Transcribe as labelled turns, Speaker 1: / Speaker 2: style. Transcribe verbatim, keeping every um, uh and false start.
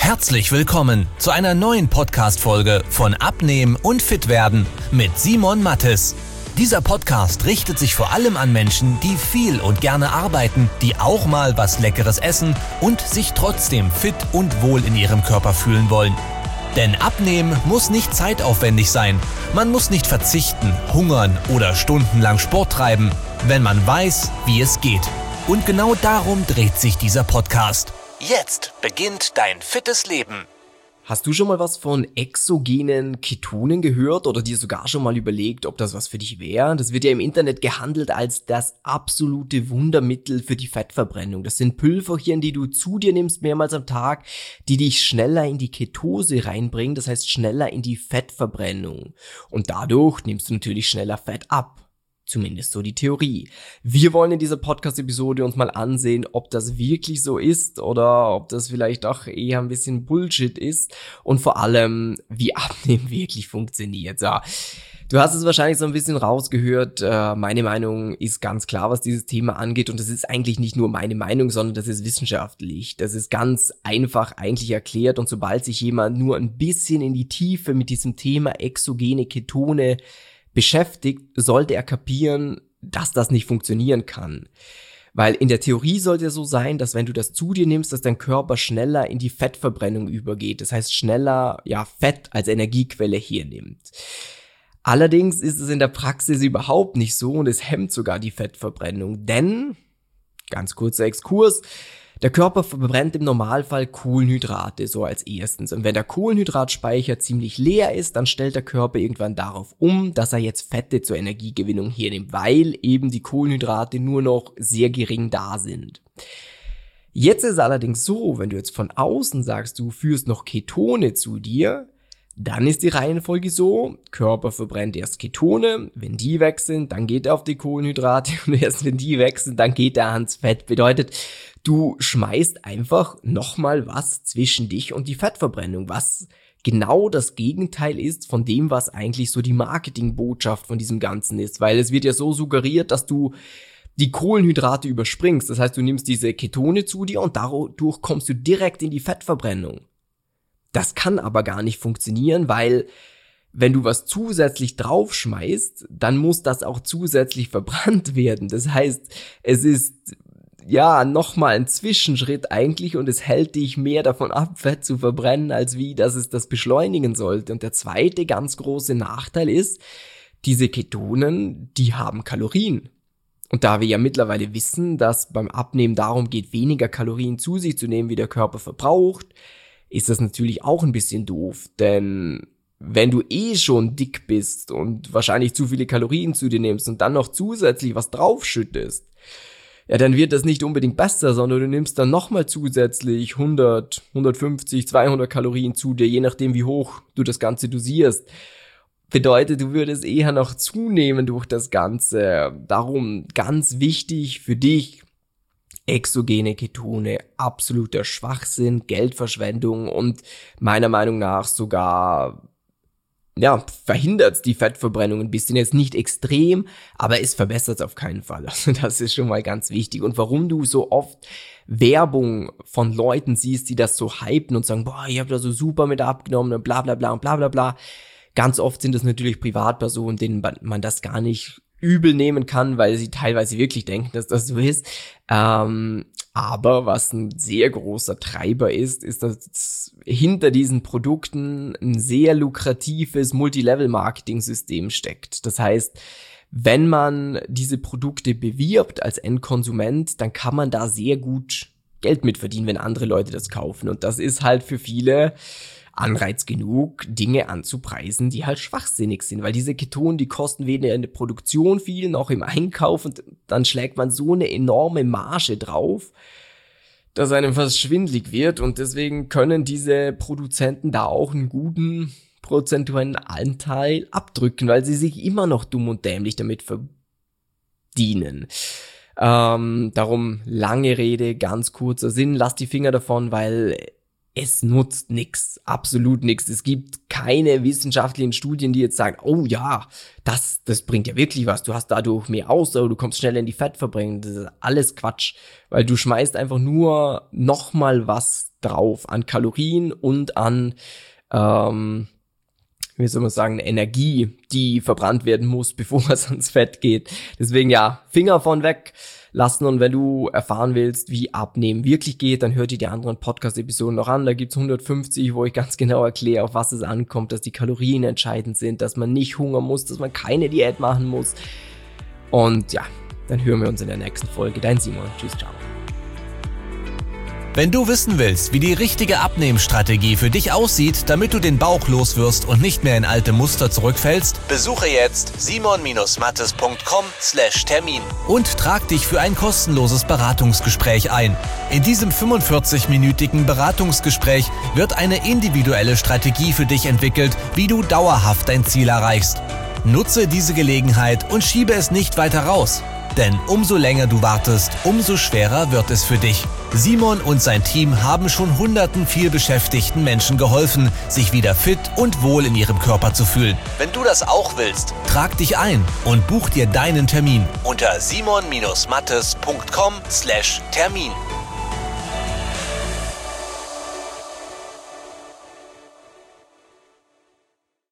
Speaker 1: Herzlich willkommen zu einer neuen Podcast-Folge von Abnehmen und Fitwerden mit Simon Mattes. Dieser Podcast richtet sich vor allem an Menschen, die viel und gerne arbeiten, die auch mal was Leckeres essen und sich trotzdem fit und wohl in ihrem Körper fühlen wollen. Denn Abnehmen muss nicht zeitaufwendig sein. Man muss nicht verzichten, hungern oder stundenlang Sport treiben, wenn man weiß, wie es geht. Und genau darum dreht sich dieser Podcast. Jetzt beginnt dein fittes Leben.
Speaker 2: Hast du schon mal was von exogenen Ketonen gehört oder dir sogar schon mal überlegt, ob das was für dich wäre? Das wird ja im Internet gehandelt als das absolute Wundermittel für die Fettverbrennung. Das sind Pülverchen, die du zu dir nimmst mehrmals am Tag, die dich schneller in die Ketose reinbringen, das heißt schneller in die Fettverbrennung. Und dadurch nimmst du natürlich schneller Fett ab. Zumindest so die Theorie. Wir wollen in dieser Podcast-Episode uns mal ansehen, ob das wirklich so ist oder ob das vielleicht auch eher ein bisschen Bullshit ist und vor allem, wie Abnehmen wirklich funktioniert. So, du hast es wahrscheinlich so ein bisschen rausgehört. Äh, meine Meinung ist ganz klar, was dieses Thema angeht, und das ist eigentlich nicht nur meine Meinung, sondern das ist wissenschaftlich. Das ist ganz einfach eigentlich erklärt, und sobald sich jemand nur ein bisschen in die Tiefe mit diesem Thema exogene Ketone beschäftigt, sollte er kapieren, dass das nicht funktionieren kann. Weil in der Theorie sollte es so sein, dass wenn du das zu dir nimmst, dass dein Körper schneller in die Fettverbrennung übergeht. Das heißt, schneller ja Fett als Energiequelle hernimmt. Allerdings ist es in der Praxis überhaupt nicht so und es hemmt sogar die Fettverbrennung. Denn, ganz kurzer Exkurs, der Körper verbrennt im Normalfall Kohlenhydrate so als erstens. Und wenn der Kohlenhydratspeicher ziemlich leer ist, dann stellt der Körper irgendwann darauf um, dass er jetzt Fette zur Energiegewinnung hernimmt, weil eben die Kohlenhydrate nur noch sehr gering da sind. Jetzt ist es allerdings so, wenn du jetzt von außen sagst, du führst noch Ketone zu dir, dann ist die Reihenfolge so: Körper verbrennt erst Ketone, wenn die weg sind, dann geht er auf die Kohlenhydrate, und erst wenn die weg sind, dann geht er ans Fett. Bedeutet, du schmeißt einfach nochmal was zwischen dich und die Fettverbrennung, was genau das Gegenteil ist von dem, was eigentlich so die Marketingbotschaft von diesem Ganzen ist, weil es wird ja so suggeriert, dass du die Kohlenhydrate überspringst. Das heißt, du nimmst diese Ketone zu dir und dadurch kommst du direkt in die Fettverbrennung. Das kann aber gar nicht funktionieren, weil wenn du was zusätzlich draufschmeißt, dann muss das auch zusätzlich verbrannt werden. Das heißt, es ist ja nochmal ein Zwischenschritt eigentlich, und es hält dich mehr davon ab, Fett zu verbrennen, als wie, dass es das beschleunigen sollte. Und der zweite ganz große Nachteil ist, diese Ketonen, die haben Kalorien. Und da wir ja mittlerweile wissen, dass beim Abnehmen darum geht, weniger Kalorien zu sich zu nehmen, wie der Körper verbraucht, ist das natürlich auch ein bisschen doof, denn wenn du eh schon dick bist und wahrscheinlich zu viele Kalorien zu dir nimmst und dann noch zusätzlich was draufschüttest, ja, dann wird das nicht unbedingt besser, sondern du nimmst dann nochmal zusätzlich hundert, hundertfünfzig, zweihundert Kalorien zu dir, je nachdem wie hoch du das Ganze dosierst. Bedeutet, du würdest eher noch zunehmen durch das Ganze. Darum ganz wichtig für dich: exogene Ketone, absoluter Schwachsinn, Geldverschwendung und meiner Meinung nach sogar, ja, verhindert die Fettverbrennung ein bisschen. Jetzt nicht extrem, aber es verbessert es auf keinen Fall. Also das ist schon mal ganz wichtig. Und warum du so oft Werbung von Leuten siehst, die das so hypen und sagen, boah, ich habe da so super mit abgenommen und bla bla bla und bla bla bla. Ganz oft sind das natürlich Privatpersonen, denen man das gar nicht übel nehmen kann, weil sie teilweise wirklich denken, dass das so ist. Ähm, aber was ein sehr großer Treiber ist, ist, dass hinter diesen Produkten ein sehr lukratives Multilevel-Marketing-System steckt. Das heißt, wenn man diese Produkte bewirbt als Endkonsument, dann kann man da sehr gut Geld mit verdienen, wenn andere Leute das kaufen. Und das ist halt für viele Anreiz genug, Dinge anzupreisen, die halt schwachsinnig sind, weil diese Ketonen, die kosten weder in der Produktion viel, noch im Einkauf, und dann schlägt man so eine enorme Marge drauf, dass einem fast schwindlig wird, und deswegen können diese Produzenten da auch einen guten prozentuellen Anteil abdrücken, weil sie sich immer noch dumm und dämlich damit verdienen. Ähm, darum lange Rede, ganz kurzer Sinn, lass die Finger davon, weil es nutzt nix, absolut nix. Es gibt keine wissenschaftlichen Studien, die jetzt sagen, oh ja, das, das bringt ja wirklich was. Du hast dadurch mehr Ausdauer, du kommst schneller in die Fettverbrennung. Das ist alles Quatsch, weil du schmeißt einfach nur nochmal was drauf an Kalorien und an, ähm, wie soll man sagen, Energie, die verbrannt werden muss, bevor es ans Fett geht. Deswegen ja, Finger von weg lassen, und wenn du erfahren willst, wie Abnehmen wirklich geht, dann hör dir die anderen Podcast-Episoden noch an. Da gibt's hundertfünfzig, wo ich ganz genau erkläre, auf was es ankommt, dass die Kalorien entscheidend sind, dass man nicht hungern muss, dass man keine Diät machen muss. Und ja, dann hören wir uns in der nächsten Folge. Dein Simon. Tschüss, ciao.
Speaker 1: Wenn du wissen willst, wie die richtige Abnehmstrategie für dich aussieht, damit du den Bauch loswirst und nicht mehr in alte Muster zurückfällst, besuche jetzt simon mattes punkt com slash Termin und trag dich für ein kostenloses Beratungsgespräch ein. In diesem fünfundvierzig-minütigen Beratungsgespräch wird eine individuelle Strategie für dich entwickelt, wie du dauerhaft dein Ziel erreichst. Nutze diese Gelegenheit und schiebe es nicht weiter raus. Denn umso länger du wartest, umso schwerer wird es für dich. Simon und sein Team haben schon hunderten vielbeschäftigten Menschen geholfen, sich wieder fit und wohl in ihrem Körper zu fühlen. Wenn du das auch willst, trag dich ein und buch dir deinen Termin unter simon mattes punkt com slash Termin.